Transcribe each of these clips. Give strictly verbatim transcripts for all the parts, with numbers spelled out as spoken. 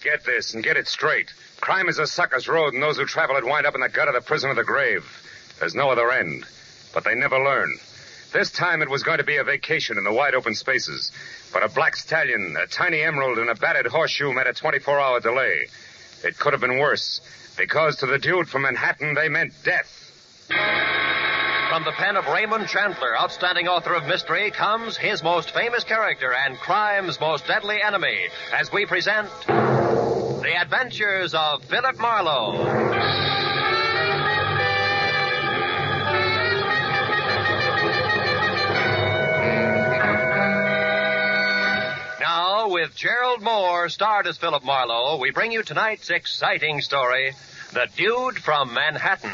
Get this and get it straight. Crime is a sucker's road, and those who travel it wind up in the gut of the prison of the grave. There's no other end. But they never learn. This time it was going to be a vacation in the wide open spaces. But a black stallion, a tiny emerald, and a battered horseshoe met a twenty-four hour delay. It could have been worse, because to the dude from Manhattan, they meant death. From the pen of Raymond Chandler, outstanding author of mystery, comes his most famous character and crime's most deadly enemy, as we present The Adventures of Philip Marlowe. Now, with Gerald Moore, starred as Philip Marlowe, we bring you tonight's exciting story, The Dude from Manhattan.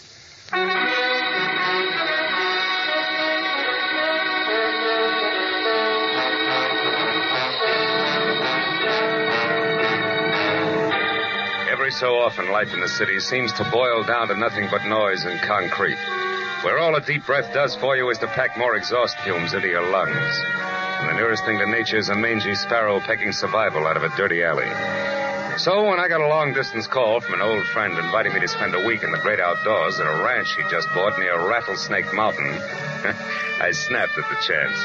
Every so often, life in the city seems to boil down to nothing but noise and concrete, where all a deep breath does for you is to pack more exhaust fumes into your lungs. And the nearest thing to nature is a mangy sparrow pecking survival out of a dirty alley. So when I got a long-distance call from an old friend inviting me to spend a week in the great outdoors at a ranch he just bought near Rattlesnake Mountain, I snapped at the chance.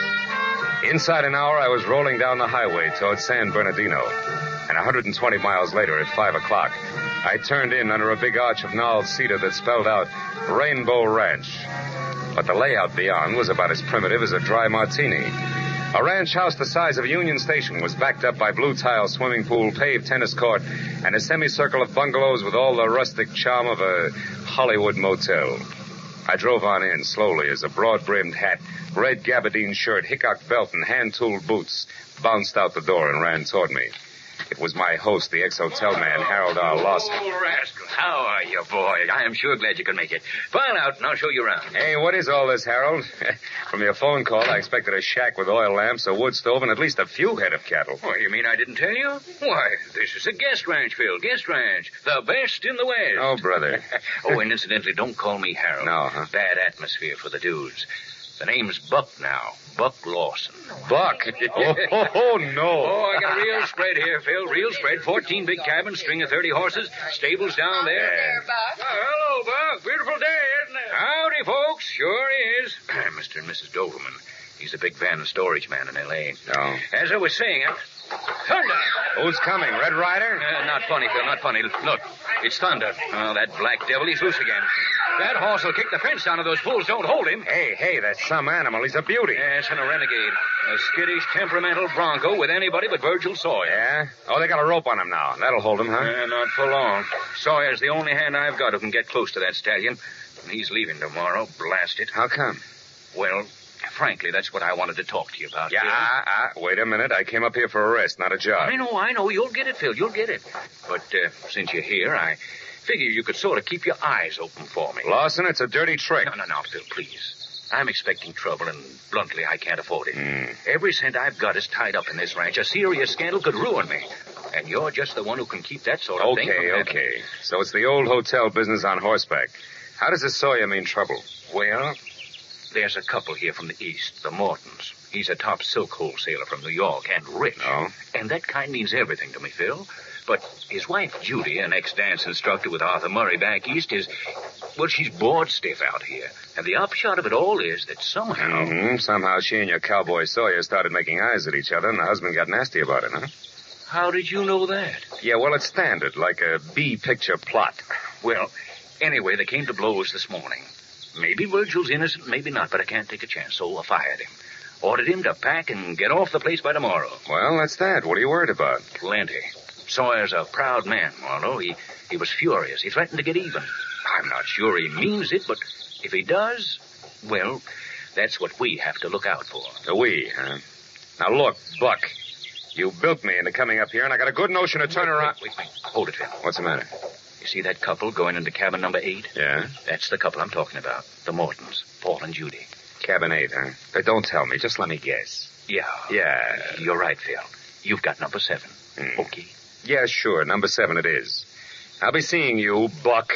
Inside an hour, I was rolling down the highway toward San Bernardino. And one hundred twenty miles later, at five o'clock, I turned in under a big arch of gnarled cedar that spelled out Rainbow Ranch. But the layout beyond was about as primitive as a dry martini. A ranch house the size of Union Station was backed up by blue-tile swimming pool, paved tennis court, and a semicircle of bungalows with all the rustic charm of a Hollywood motel. I drove on in slowly as a broad-brimmed hat, red gabardine shirt, hickok belt, and hand-tooled boots bounced out the door and ran toward me. It was my host, the ex-hotel man, Harold R. Lawson. Oh, rascal. How are you, boy? I am sure glad you could make it. File out, and I'll show you around. Hey, what is all this, Harold? From your phone call, I expected a shack with oil lamps, a wood stove, and at least a few head of cattle. Oh, you mean I didn't tell you? Why, this is a guest ranch, Phil. Guest ranch. The best in the West. Oh, brother. Oh, and incidentally, don't call me Harold. No, huh? Bad atmosphere for the dudes. The name's Buck now. Buck Lawson. Buck? oh, oh, oh, no. Oh, I got a real spread here, Phil. Real spread. Fourteen big cabins, string of thirty horses, stables down there. There, Buck. Oh, hello, Buck. Beautiful day, isn't it? Howdy, folks. Sure is. Mister and Missus Doberman. He's a big van and storage man in L A Oh. As I was saying, uh, thunder. Who's coming? Red Ryder? Uh, not funny, Phil, not funny. Look, it's thunder. Oh, that black devil, he's loose again. That horse will kick the fence down if those fools don't hold him. Hey, hey, that's some animal. He's a beauty. Yes, and a renegade. A skittish, temperamental bronco with anybody but Virgil Sawyer. Yeah? Oh, they got a rope on him now. That'll hold him, huh? Uh, not for long. Sawyer's the only hand I've got who can get close to that stallion. And he's leaving tomorrow. Blast it. How come? Well, frankly, that's what I wanted to talk to you about, Yeah, Phil. ah, ah, wait a minute. I came up here for a rest, not a job. I know, I know. You'll get it, Phil. You'll get it. But uh, since you're here, I figure you could sort of keep your eyes open for me. Lawson, it's a dirty trick. No, no, no, Phil, please. I'm expecting trouble, and bluntly, I can't afford it. Mm. Every cent I've got is tied up in this ranch. A serious scandal could ruin me. And you're just the one who can keep that sort of thing from Okay, happening. okay. So it's the old hotel business on horseback. How does this Sawyer mean trouble? Well, there's a couple here from the east, the Mortons. He's a top silk wholesaler from New York, and rich. Oh? And that kind means everything to me, Phil. But his wife, Judy, an ex-dance instructor with Arthur Murray back east, is, well, she's bored stiff out here. And the upshot of it all is that somehow... Mm-hmm. Somehow she and your cowboy Sawyer started making eyes at each other, and the husband got nasty about it, huh? How did you know that? Yeah, well, it's standard, like a B-picture plot. Well, anyway, they came to blows this morning. Maybe Virgil's innocent, maybe not, but I can't take a chance, so I fired him. Ordered him to pack and get off the place by tomorrow. Well, that's that. What are you worried about? Plenty. Sawyer's a proud man, Marlowe. He, he was furious. He threatened to get even. I'm not sure he means it, but if he does, well, that's what we have to look out for. The we, huh? Now, look, Buck, you built me into coming up here, and I got a good notion to turn wait, around... Wait, wait, wait. Hold it, Phil. What's the matter? You see that couple going into cabin number eight? Yeah? That's the couple I'm talking about. The Mortons, Paul and Judy. Cabin eight, huh? But don't tell me. Just let me guess. Yeah. Yeah. You're right, Phil. You've got number seven. Hmm. Okay. Yeah, sure. Number seven it is. I'll be seeing you, Buck.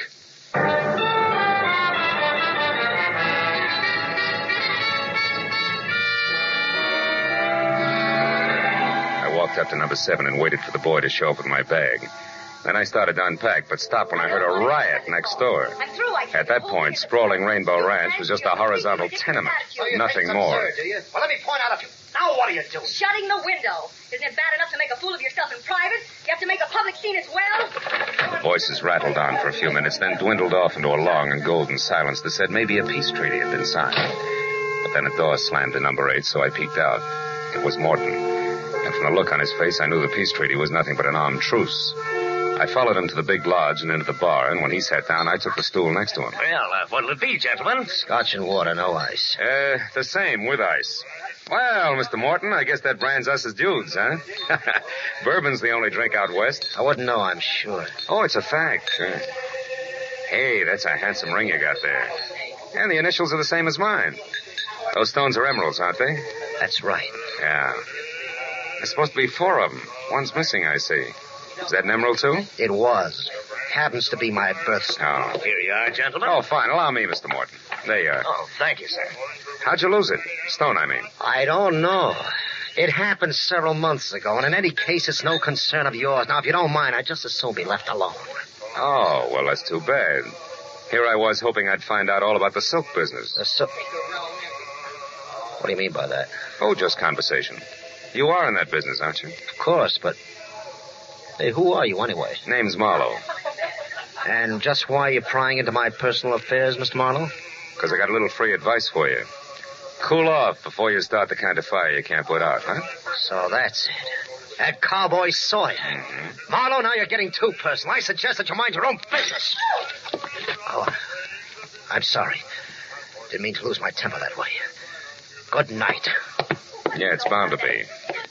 walked up to number seven and waited for the boy to show up with my bag. Then I started to unpack, but stopped when I heard a riot next door. At that point, sprawling Rainbow Ranch was just a horizontal tenement. Nothing more. Well, let me point out a few. Now what are you doing? Shutting the window. Isn't it bad enough to make a fool of yourself in private? You have to make a public scene as well? Voices rattled on for a few minutes, then dwindled off into a long and golden silence that said maybe a peace treaty had been signed. But then a door slammed to number eight, so I peeked out. It was Morton. And from the look on his face, I knew the peace treaty was nothing but an armed truce. I followed him to the big lodge and into the bar, and when he sat down, I took the stool next to him. Well, uh, what'll it be, gentlemen? Scotch and water, no ice. Uh, the same, with ice. Well, Mister Morton, I guess that brands us as dudes, huh? Bourbon's the only drink out west. I wouldn't know, I'm sure. Oh, it's a fact. Uh, hey, that's a handsome ring you got there. And the initials are the same as mine. Those stones are emeralds, aren't they? That's right. Yeah. There's supposed to be four of them. One's missing, I see. Is that an emerald, too? It was. Happens to be my birthstone. Oh. Here you are, gentlemen. Oh, fine. Allow me, Mister Morton. There you are. Oh, thank you, sir. How'd you lose it? Stone, I mean. I don't know. It happened several months ago, and in any case, it's no concern of yours. Now, if you don't mind, I'd just as soon be left alone. Oh, well, that's too bad. Here I was hoping I'd find out all about the silk business. The so- what do you mean by that? Oh, just conversation. You are in that business, aren't you? Of course, but... Hey, who are you anyway? Name's Marlowe. And just why are you prying into my personal affairs, Mister Marlowe? Because I got a little free advice for you. Cool off before you start the kind of fire you can't put out, huh? So that's it. That cowboy Sawyer. Mm-hmm. Marlowe, now you're getting too personal. I suggest that you mind your own business. Oh, I'm sorry. Didn't mean to lose my temper that way. Good night. Yeah, it's bound to be.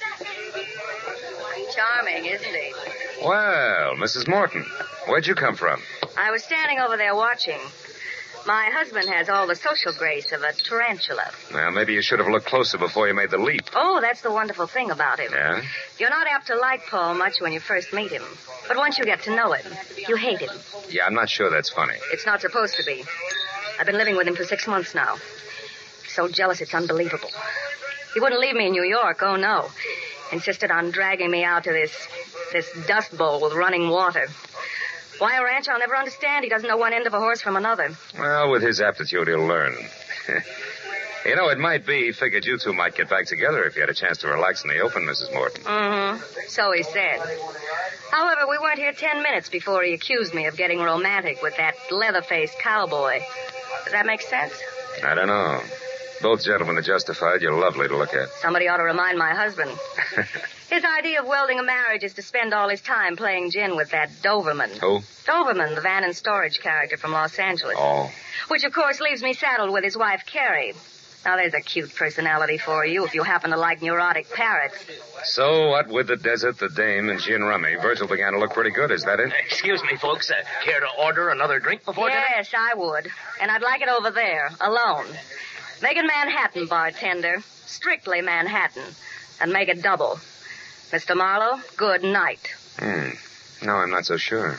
Charming, isn't he? Well, Missus Morton, where'd you come from? I was standing over there watching. My husband has all the social grace of a tarantula. Well, maybe you should have looked closer before you made the leap. Oh, that's the wonderful thing about him. Yeah? You're not apt to like Paul much when you first meet him. But once you get to know him, you hate him. Yeah, I'm not sure that's funny. It's not supposed to be. I've been living with him for six months now. So jealous, it's unbelievable. He wouldn't leave me in New York, oh no. Insisted on dragging me out to this, this dust bowl with running water. Why a ranch, I'll never understand. He doesn't know one end of a horse from another. Well, with his aptitude, he'll learn. You know, it might be he figured you two might get back together if you had a chance to relax in the open, Missus Morton. Mm-hmm. So he said. However, we weren't here ten minutes before he accused me of getting romantic with that leather-faced cowboy. Does that make sense? I don't know. Both gentlemen are justified. You're lovely to look at. Somebody ought to remind my husband. His idea of welding a marriage is to spend all his time playing gin with that Doberman. Who? Doberman, the van and storage character from Los Angeles. Oh. Which, of course, leaves me saddled with his wife, Carrie. Now, there's a cute personality for you if you happen to like neurotic parrots. So, what with the desert, the dame, and gin rummy, Virgil began to look pretty good. Is that it? Excuse me, folks. Uh, care to order another drink before dinner? Yes, I would. And I'd like it over there, alone. Make it Manhattan, bartender. Strictly Manhattan. And make it double. Mister Marlowe, good night. Hmm. No, I'm not so sure.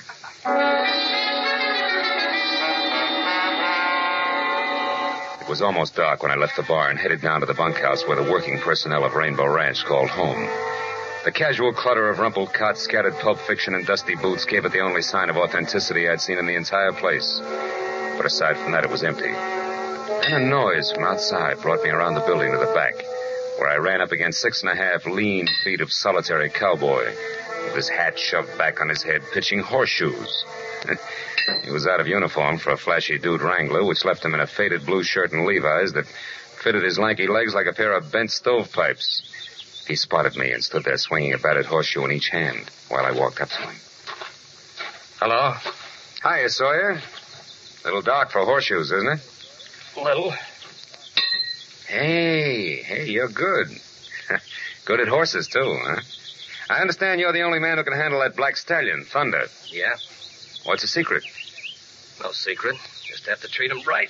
It was almost dark when I left the bar and headed down to the bunkhouse where the working personnel of Rainbow Ranch called home. The casual clutter of rumpled cots, scattered pulp fiction, and dusty boots gave it the only sign of authenticity I'd seen in the entire place. But aside from that, it was empty. Then a noise from outside brought me around the building to the back, where I ran up against six and a half lean feet of solitary cowboy, with his hat shoved back on his head, pitching horseshoes. He was out of uniform for a flashy dude wrangler, which left him in a faded blue shirt and Levi's that fitted his lanky legs like a pair of bent stovepipes. He spotted me and stood there swinging a battered horseshoe in each hand while I walked up to him. Hello? Hiya, Sawyer. A little dark for horseshoes, isn't it? Little. Hey, hey, you're good. Good at horses, too, huh? I understand you're the only man who can handle that black stallion, Thunder. Yeah? What's the secret? No secret. Just have to treat him right.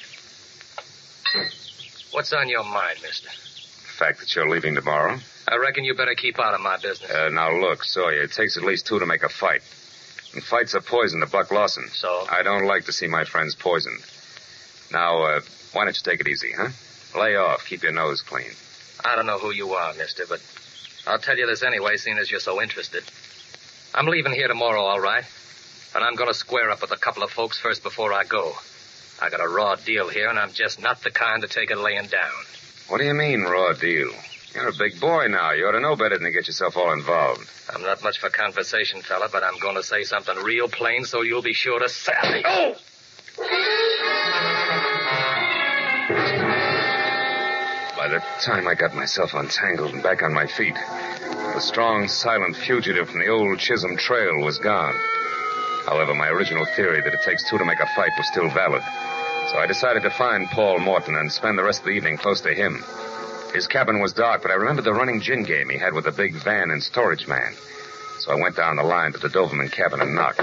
What's on your mind, mister? The fact that you're leaving tomorrow. I reckon you better keep out of my business. Uh, now, look, Sawyer, it takes at least two to make a fight. And fights are poison to Buck Lawson. So? I don't like to see my friends poisoned. Now, uh, why don't you take it easy, huh? Lay off. Keep your nose clean. I don't know who you are, mister, but I'll tell you this anyway, seeing as you're so interested. I'm leaving here tomorrow, all right? And I'm going to square up with a couple of folks first before I go. I got a raw deal here, and I'm just not the kind to take it laying down. What do you mean, raw deal? You're a big boy now. You ought to know better than to get yourself all involved. I'm not much for conversation, fella, but I'm going to say something real plain so you'll be sure to sally. Oh! By the time I got myself untangled and back on my feet, the strong, silent fugitive from the old Chisholm Trail was gone. However, my original theory that it takes two to make a fight was still valid. So I decided to find Paul Morton and spend the rest of the evening close to him. His cabin was dark, but I remembered the running gin game he had with the big van and storage man. So I went down the line to the Doberman cabin and knocked.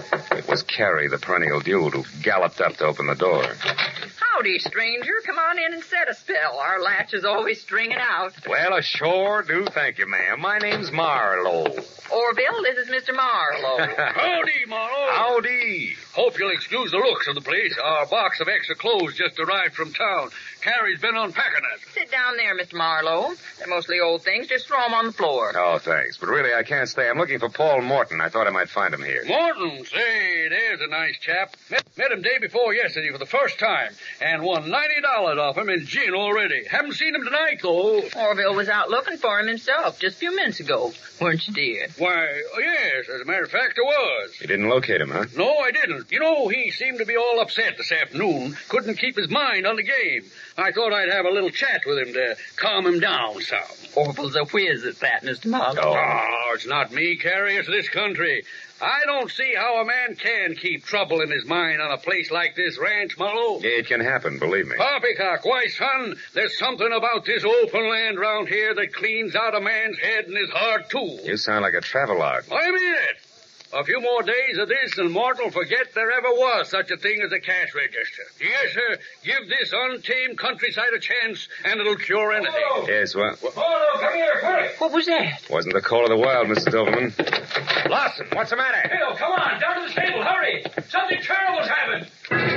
It was Carrie, the perennial dude, who galloped up to open the door. Howdy, stranger. Come on in and set a spell. Our latch is always stringing out. Well, I sure do, thank you, ma'am. My name's Marlowe. Orville, this is Mister Marlowe. Howdy, Marlowe. Howdy. Hope you'll excuse the looks of the place. Our box of extra clothes just arrived from town. Carrie's been unpacking it. Sit down there, Mister Marlowe. They're mostly old things. Just throw them on the floor. Oh, thanks. But really, I can't stay. I'm looking for Paul Morton. I thought I might find him here. Morton, say, there's a nice chap. Met, met him day before yesterday for the first time, and won ninety dollars off him in gin already. Haven't seen him tonight, though. Orville was out looking for him himself just a few minutes ago. Weren't you, dear? Why, oh, yes, as a matter of fact, I was. You didn't locate him, huh? No, I didn't. You know, he seemed to be all upset this afternoon. Couldn't keep his mind on the game. I thought I'd have a little chat with him to calm him down some. Orville's a whiz at that, Mister Marlowe. Oh. oh, it's not me, Carrie. It's this country. I don't see how a man can keep trouble in his mind on a place like this ranch, Marlowe. It can happen, believe me. Poppycock, why, son, there's something about this open land round here that cleans out a man's head and his heart, too. You sound like a travelogue. I mean it. A few more days of this and Morton will forget there ever was such a thing as a cash register. Yes, sir. Give this untamed countryside a chance, and it'll cure anything. Oh. Yes, well... Oh, come here, quick. What was that? Wasn't the call of the wild, Missus Doberman. Lawson, what's the matter? Bill, come on, down to the stable, hurry. Something terrible's happened.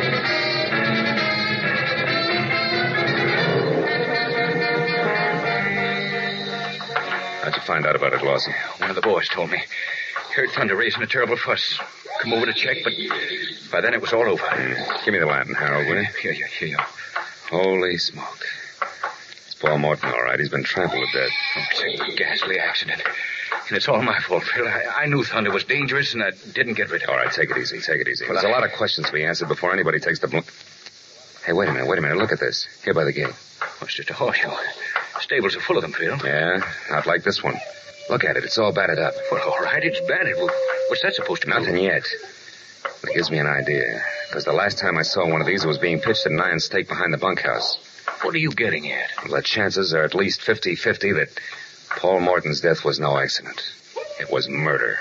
How'd you find out about it, Lawson? One of the boys told me. Heard thunder raising a terrible fuss. Come over to check, but by then it was all over. Mm. Give me the lantern, Harold, will you? Here, here, here you are. Holy smoke. It's Paul Morton, all right. He's been trampled to death. Oh, it's a ghastly accident. And it's all my fault, Phil. I, I knew thunder was dangerous, and I didn't get rid of it. All right, take it easy, take it easy. Well, There's I... a lot of questions to be answered before anybody takes the... Bl- hey, wait a minute, wait a minute. Look at this. Here by the gate. Oh, it's just a horseshoe. Stables are full of them, Phil. Yeah, not like this one. Look at it. It's all battered up. Well, all right, it's battered. Well, what's that supposed to mean? Nothing yet. But it gives me an idea. Because the last time I saw one of these, it was being pitched at an iron stake behind the bunkhouse. What are you getting at? Well, the chances are at least fifty-fifty that Paul Morton's death was no accident. It was murder.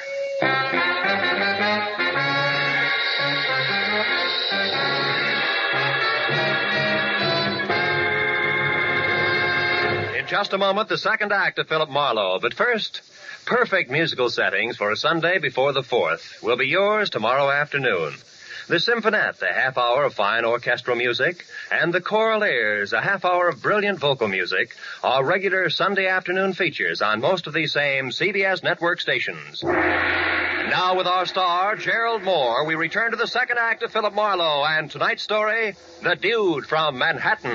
Just a moment, the second act of Philip Marlowe. But first, perfect musical settings for a Sunday before the fourth will be yours tomorrow afternoon. The Symphonette, a half hour of fine orchestral music, and the Choral Airs, a half hour of brilliant vocal music, are regular Sunday afternoon features on most of these same C B S network stations. Now with our star, Gerald Moore, we return to the second act of Philip Marlowe and tonight's story, The Dude from Manhattan.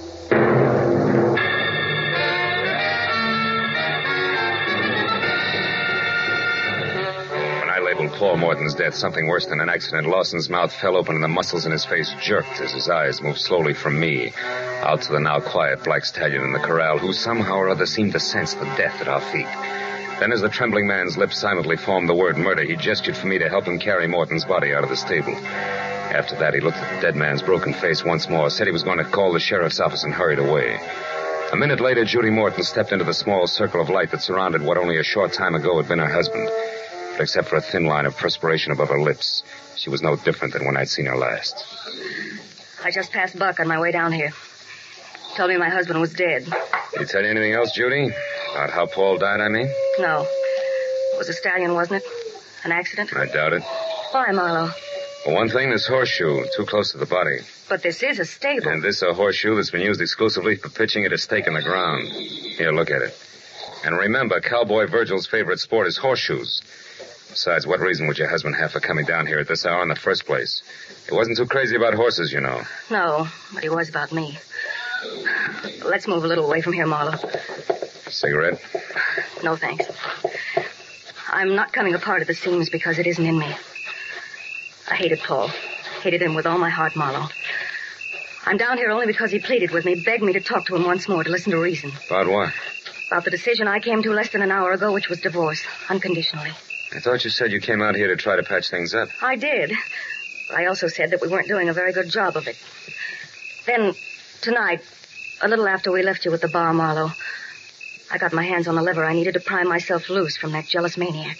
Paul Morton's death, something worse than an accident. Lawson's mouth fell open and the muscles in his face jerked as his eyes moved slowly from me out to the now quiet black stallion in the corral, who somehow or other seemed to sense the death at our feet. Then as the trembling man's lips silently formed the word murder, he gestured for me to help him carry Morton's body out of the stable. After that, he looked at the dead man's broken face once more, said he was going to call the sheriff's office, and hurried away. A minute later, Judy Morton stepped into the small circle of light that surrounded what only a short time ago had been her husband. But except for a thin line of perspiration above her lips, she was no different than when I'd seen her last. I just passed Buck on my way down here. Told me my husband was dead. Did he tell you anything else, Judy? About how Paul died, I mean? No. It was a stallion, wasn't it? An accident? I doubt it. Why, Marlowe? For one thing, this horseshoe, too close to the body. But this is a stable. And this a horseshoe that's been used exclusively for pitching at a stake in the ground. Here, look at it. And remember, Cowboy Virgil's favorite sport is horseshoes. Besides, what reason would your husband have for coming down here at this hour in the first place? He wasn't too crazy about horses, you know. No, but he was about me. Let's move a little away from here, Marlowe. Cigarette? No, thanks. I'm not coming apart at the seams because it isn't in me. I hated Paul. Hated him with all my heart, Marlowe. I'm down here only because he pleaded with me, begged me to talk to him once more, to listen to reason. About what? About the decision I came to less than an hour ago, which was divorce, unconditionally. I thought you said you came out here to try to patch things up. I did. But I also said that we weren't doing a very good job of it. Then, tonight, a little after we left you at the bar, Marlowe, I got my hands on the lever I needed to pry myself loose from that jealous maniac.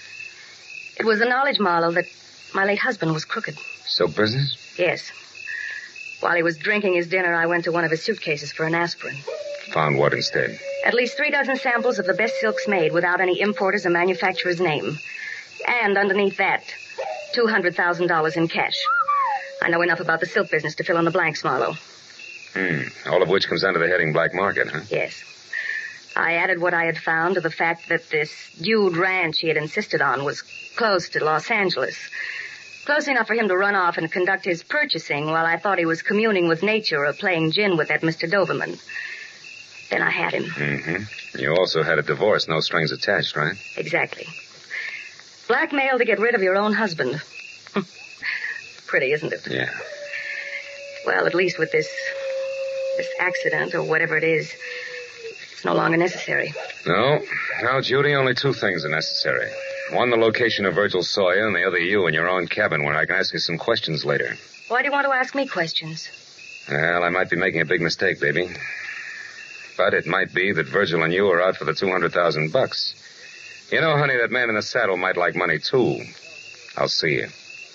It was the knowledge, Marlowe, that my late husband was crooked. Silk business? Yes. While he was drinking his dinner, I went to one of his suitcases for an aspirin. Found what instead? At least three dozen samples of the best silks made without any importer's or manufacturer's name. And underneath that, two hundred thousand dollars in cash. I know enough about the silk business to fill in the blanks, Marlowe. Hmm. All of which comes under the heading black market, huh? Yes. I added what I had found to the fact that this Dude Ranch he had insisted on was close to Los Angeles. Close enough for him to run off and conduct his purchasing while I thought he was communing with nature or playing gin with that Mister Doberman. Then I had him. Mm-hmm. You also had a divorce, no strings attached, right? Exactly. Blackmail to get rid of your own husband. Pretty, isn't it? Yeah. Well, at least with this... this accident or whatever it is, it's no longer necessary. No. Now, Judy, only two things are necessary. One, the location of Virgil Sawyer, and the other, you in your own cabin where I can ask you some questions later. Why do you want to ask me questions? Well, I might be making a big mistake, baby. But it might be that Virgil and you are out for the two hundred thousand bucks. You know, honey, that man in the saddle might like money, too. I'll see you.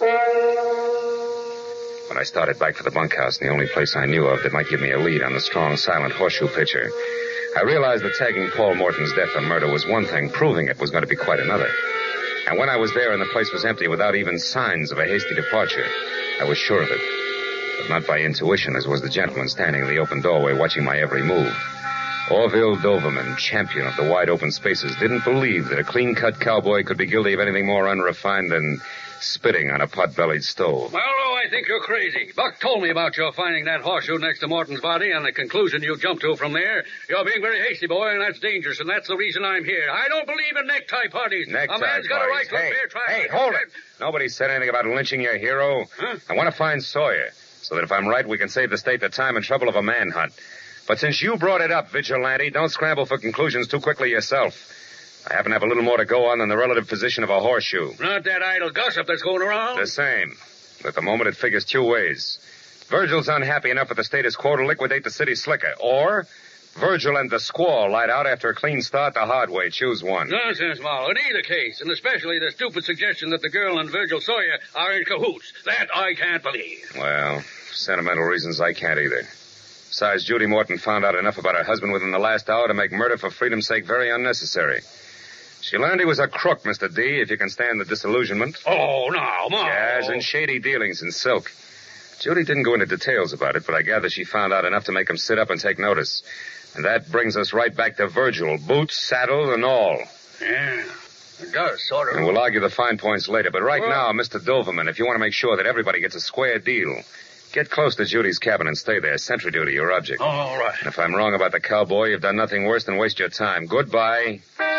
When I started back for the bunkhouse, the only place I knew of that might give me a lead on the strong, silent horseshoe pitcher, I realized that tagging Paul Morton's death or murder was one thing, proving it was going to be quite another. And when I was there and the place was empty without even signs of a hasty departure, I was sure of it. But not by intuition, as was the gentleman standing in the open doorway watching my every move. Orville Doberman, champion of the wide-open spaces, didn't believe that a clean-cut cowboy could be guilty of anything more unrefined than spitting on a pot-bellied stove. Well, oh, I think you're crazy. Buck told me about your finding that horseshoe next to Morton's body and the conclusion you jumped to from there. You're being very hasty, boy, and that's dangerous, and that's the reason I'm here. I don't believe in necktie parties. Necktie a man's got a right to hey, a fair trial. Hey, hold it. Nobody said anything about lynching your hero. Huh? I want to find Sawyer, so that if I'm right, we can save the state the time and trouble of a manhunt. But since you brought it up, Vigilante, don't scramble for conclusions too quickly yourself. I happen to have a little more to go on than the relative position of a horseshoe. Not that idle gossip that's going around. The same. But at the moment, it figures two ways. Virgil's unhappy enough with the status quo to liquidate the city slicker. Or Virgil and the squaw light out after a clean start the hard way. Choose one. Nonsense, Marlowe. In either case, and especially the stupid suggestion that the girl and Virgil Sawyer are in cahoots. That I can't believe. Well, sentimental reasons I can't either. Besides, Judy Morton found out enough about her husband within the last hour to make murder for freedom's sake very unnecessary. She learned he was a crook, Mister D, if you can stand the disillusionment. Oh, now, Marlowe. Yes, and shady dealings in silk. Judy didn't go into details about it, but I gather she found out enough to make him sit up and take notice. And that brings us right back to Virgil, boots, saddle, and all. Yeah, it does, sort of. And we'll argue the fine points later, but right well, now, Mister Doberman, if you want to make sure that everybody gets a square deal, get close to Judy's cabin and stay there. Sentry duty, your object. Oh, all right. And if I'm wrong about the cowboy, you've done nothing worse than waste your time. Goodbye.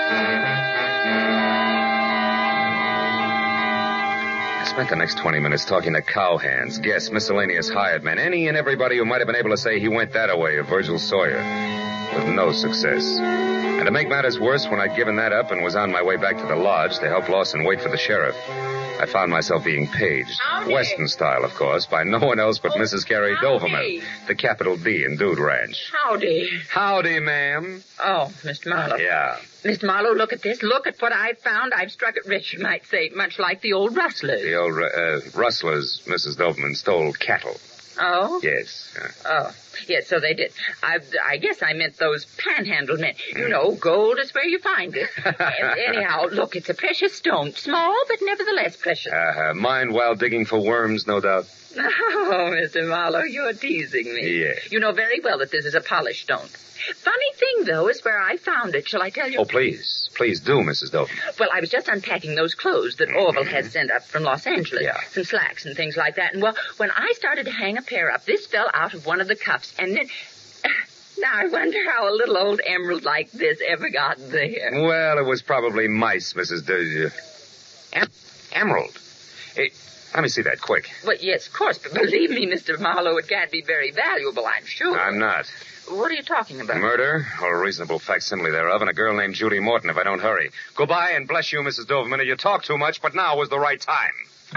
I spent the next twenty minutes talking to cowhands, guests, miscellaneous hired men, any and everybody who might have been able to say he went that away of Virgil Sawyer, with no success. And to make matters worse, when I'd given that up and was on my way back to the lodge to help Lawson wait for the sheriff, I found myself being paged, Howdy. Western style, of course, by no one else but Missus Carrie Howdy. Doberman, the capital D in Dude Ranch. Howdy. Howdy, ma'am. Oh, Mister Marlowe. Yeah. Mister Marlowe, look at this. Look at what I've found. I've struck it rich, you might say, much like the old rustlers. The old uh, rustlers, Missus Doberman, stole cattle. Oh? Yes. Uh, Oh. Yes, so they did. I, I guess I meant those panhandle men. You know, gold is where you find it. Anyhow, look, it's a precious stone. Small, but nevertheless precious. Uh, mind while digging for worms, no doubt. Oh, Mister Marlowe, you're teasing me. Yeah. You know very well that this is a polished stone. Funny thing, though, is where I found it. Shall I tell you? Oh, please. Please do, Missus Dover. Well, I was just unpacking those clothes that Orville had sent up from Los Angeles. Yeah. Some slacks and things like that. And, well, when I started to hang a pair up, this fell out of one of the cuffs. And then... Now, I wonder how a little old emerald like this ever got there. Well, it was probably mice, Missus D... Em- emerald. Hey, let me see that, quick. Well, yes, of course. But believe me, Mister Marlowe, it can't be very valuable, I'm sure. I'm not. What are you talking about? Murder, or a reasonable facsimile thereof, and a girl named Judy Morton if I don't hurry. Goodbye, and bless you, Missus Doverman. You talk too much, but now was the right time.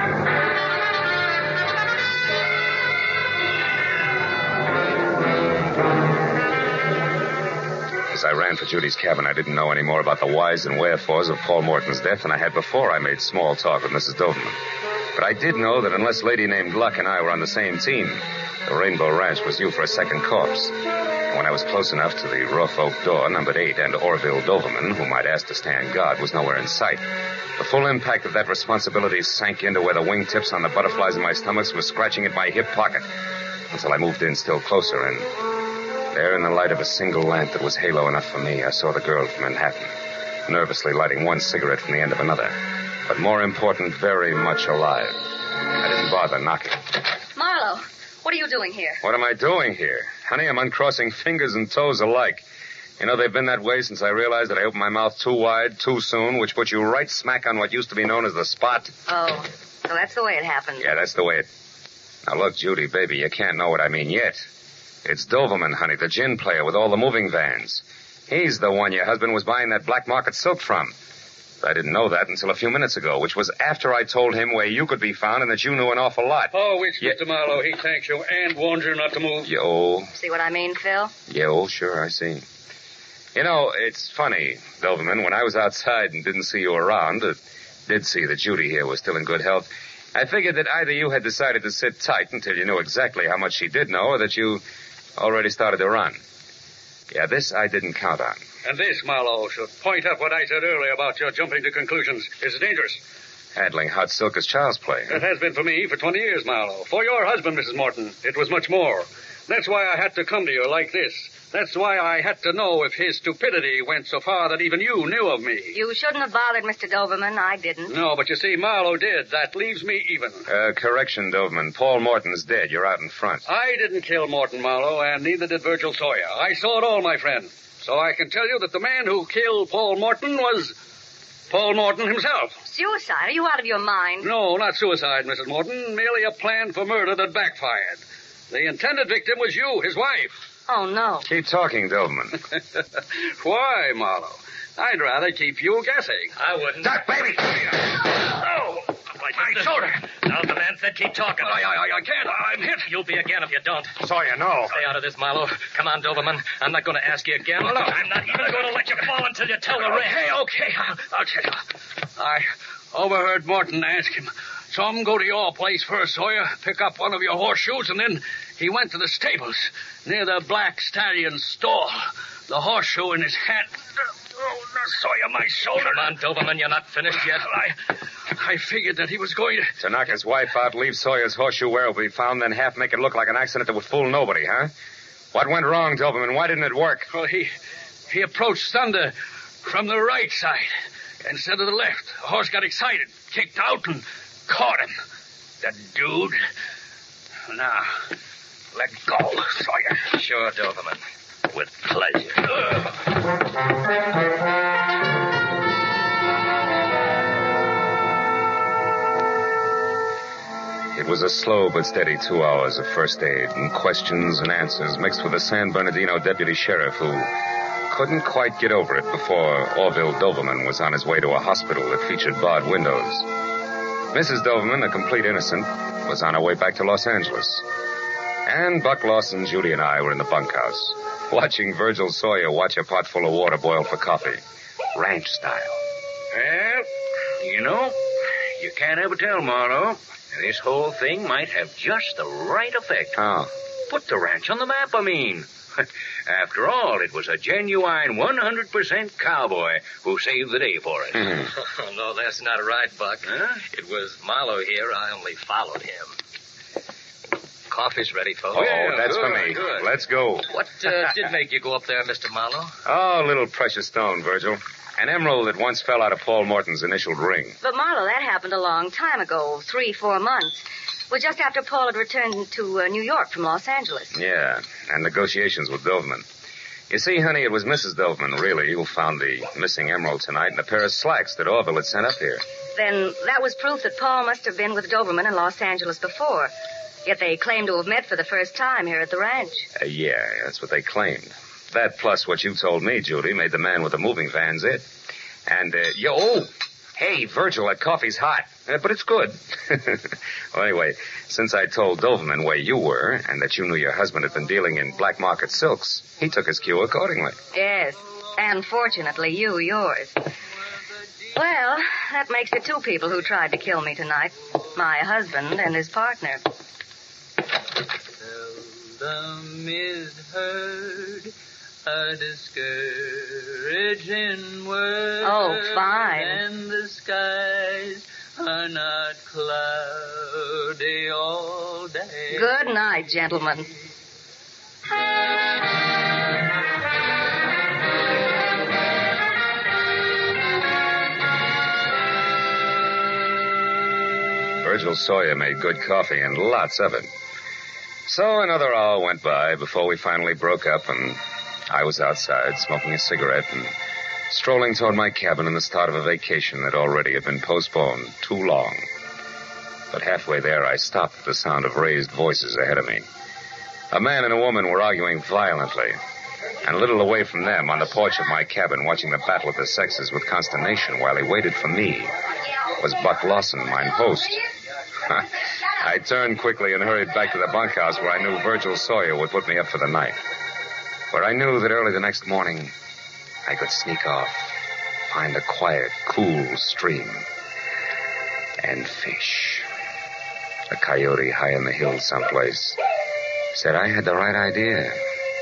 As I ran for Judy's cabin, I didn't know any more about the whys and wherefores of Paul Morton's death than I had before I made small talk with Missus Doverman. But I did know that unless Lady named Luck and I were on the same team, the Rainbow Ranch was due for a second corpse. And when I was close enough to the rough oak door, numbered eight, and Orville Doverman, whom I'd asked to stand guard, was nowhere in sight, the full impact of that responsibility sank into where the wingtips on the butterflies in my stomach were scratching at my hip pocket, until I moved in still closer, and there in the light of a single lamp that was halo enough for me, I saw the girl from Manhattan, nervously lighting one cigarette from the end of another, but more important, very much alive. I didn't bother knocking. Marlowe, what are you doing here? What am I doing here? Honey, I'm uncrossing fingers and toes alike. You know, they've been that way since I realized that I opened my mouth too wide, too soon, which put you right smack on what used to be known as the spot. Oh, so that's the way it happened. Yeah, that's the way it... Now, look, Judy, baby, you can't know what I mean yet. It's Doverman, honey, the gin player with all the moving vans. He's the one your husband was buying that black market silk from. But I didn't know that until a few minutes ago, which was after I told him where you could be found and that you knew an awful lot. Oh, which, Yeah. Mister Marlowe, he thanks you and warns you not to move. Yo. See what I mean, Phil? Yeah, oh, sure, I see. You know, it's funny, Doverman, when I was outside and didn't see you around, uh, did see that Judy here was still in good health, I figured that either you had decided to sit tight until you knew exactly how much she did know, or that you already started to run. Yeah, this I didn't count on. And this, Marlowe, should point out what I said earlier about your jumping to conclusions. It's dangerous. Handling hot silk is child's play. It has been for me for twenty years, Marlowe. For your husband, Missus Morton, it was much more. That's why I had to come to you like this. That's why I had to know if his stupidity went so far that even you knew of me. You shouldn't have bothered Mister Doverman. I didn't. No, but you see, Marlowe did. That leaves me even. Uh, correction, Doverman. Paul Morton's dead. You're out in front. I didn't kill Morton, Marlowe, and neither did Virgil Sawyer. I saw it all, my friend. So I can tell you that the man who killed Paul Morton was Paul Morton himself. Suicide? Are you out of your mind? No, not suicide, Missus Morton. Merely a plan for murder that backfired. The intended victim was you, his wife. Oh, no. Keep talking, Doverman. Why, Marlowe? I'd rather keep you guessing. I wouldn't. Duck, baby! Oh, my shoulder. Now, the man said keep talking. I, I, I can't. I'm hit. You'll be again if you don't. Sawyer, no. Stay out of this, Marlowe. Come on, Doverman. I'm not going to ask you again. No, no. I'm not even going to let you fall until you tell the rest. Okay, okay. I'll, I'll tell you. I overheard Morton ask him, some go to your place first, Sawyer, pick up one of your horseshoes, and then he went to the stables near the Black Stallion's stall. The horseshoe in his hand. Oh, Sawyer, my shoulder. Come on, Doverman. You're not finished yet. I, I figured that he was going to... To knock his wife out, leave Sawyer's horseshoe where it will be found, then half make it look like an accident that would fool nobody, huh? What went wrong, Doberman? Why didn't it work? Well, he, he approached Thunder from the right side instead of the left. The horse got excited, kicked out, and caught him. The dude. Now, let go, Sawyer. Sure, Doverman. With pleasure. It was a slow but steady two hours of first aid and questions and answers mixed with a San Bernardino deputy sheriff who couldn't quite get over it before Orville Doverman was on his way to a hospital that featured barred windows. Missus Doverman, a complete innocent, was on her way back to Los Angeles. And Buck Lawson, Judy, and I were in the bunkhouse, watching Virgil Sawyer watch a pot full of water boil for coffee, ranch style. Well, you know, you can't ever tell, Marlowe. This whole thing might have just the right effect. Oh. Put the ranch on the map, I mean. After all, it was a genuine one hundred percent cowboy who saved the day for us. Mm-hmm. Oh, no, that's not right, Buck. Huh? It was Marlowe here. I only followed him. Coffee's ready, folks. Oh, Yeah, that's good, for me. good. Let's go. What uh, did make you go up there, Mister Marlowe? Oh, little precious stone, Virgil. An emerald that once fell out of Paul Morton's initialed ring. But, Marlowe, that happened a long time ago, three, four months. Well, just after Paul had returned to uh, New York from Los Angeles. Yeah, and negotiations with Doverman. You see, honey, it was Missus Doverman, really, who found the missing emerald tonight and a pair of slacks that Orville had sent up here. Then that was proof that Paul must have been with Doberman in Los Angeles before. Yet they claim to have met for the first time here at the ranch. Uh, yeah, that's what they claimed. That plus what you told me, Judy, made the man with the moving van's it. And, uh, yo, oh, hey, Virgil, that coffee's hot. Uh, but it's good. Well, anyway, since I told Doverman where you were and that you knew your husband had been dealing in black market silks, he took his cue accordingly. Yes, and fortunately you yours. Well, that makes it two people who tried to kill me tonight. My husband and his partner. Seldom is heard a discouraging word. Oh, fine. And the skies are not cloudy all day. Good night, gentlemen. Virgil Sawyer made good coffee and lots of it. So another hour went by before we finally broke up, and I was outside smoking a cigarette and strolling toward my cabin in the start of a vacation that already had been postponed too long. But halfway there, I stopped at the sound of raised voices ahead of me. A man and a woman were arguing violently, and a little away from them, on the porch of my cabin, watching the battle of the sexes with consternation while he waited for me, was Buck Lawson, mine host. I turned quickly and hurried back to the bunkhouse where I knew Virgil Sawyer would put me up for the night. Where I knew that early the next morning, I could sneak off, find a quiet, cool stream, and fish. A coyote high in the hills someplace said I had the right idea.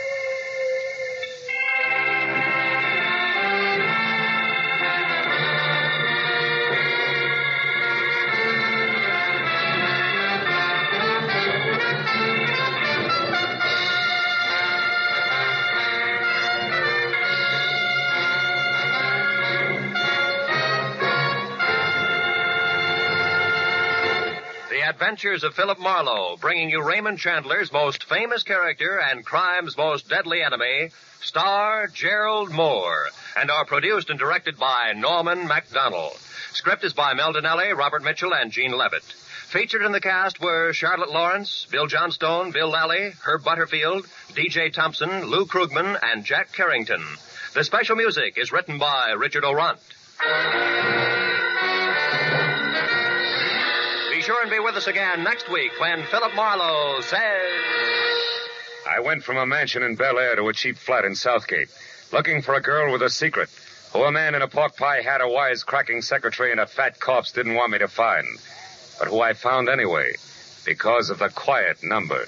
Adventures of Philip Marlowe, bringing you Raymond Chandler's most famous character and crime's most deadly enemy, star Gerald Moore, and are produced and directed by Norman MacDonald. Script is by Mel Donnelly, Robert Mitchell, and Gene Levitt. Featured in the cast were Charlotte Lawrence, Bill Johnstone, Bill Lally, Herb Butterfield, D J Thompson, Lou Krugman, and Jack Carrington. The special music is written by Richard Orant. Be sure and be with us again next week when Philip Marlowe says... I went from a mansion in Bel Air to a cheap flat in Southgate, looking for a girl with a secret, who a man in a pork pie hat, a wise-cracking secretary, and a fat corpse didn't want me to find, but who I found anyway, because of the quiet number.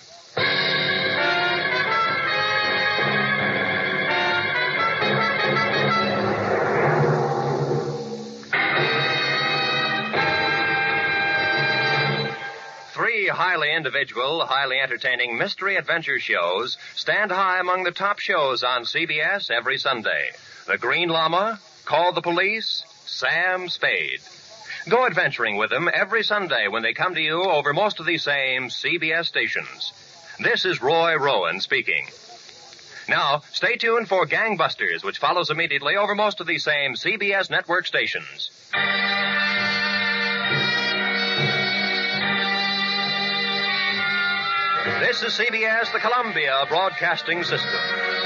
Three highly individual, highly entertaining mystery adventure shows stand high among the top shows on C B S every Sunday. The Green Llama, Call the Police, Sam Spade. Go adventuring with them every Sunday when they come to you over most of these same C B S stations. This is Roy Rowan speaking. Now, stay tuned for Gangbusters, which follows immediately over most of these same C B S network stations. This is C B S, the Columbia Broadcasting System.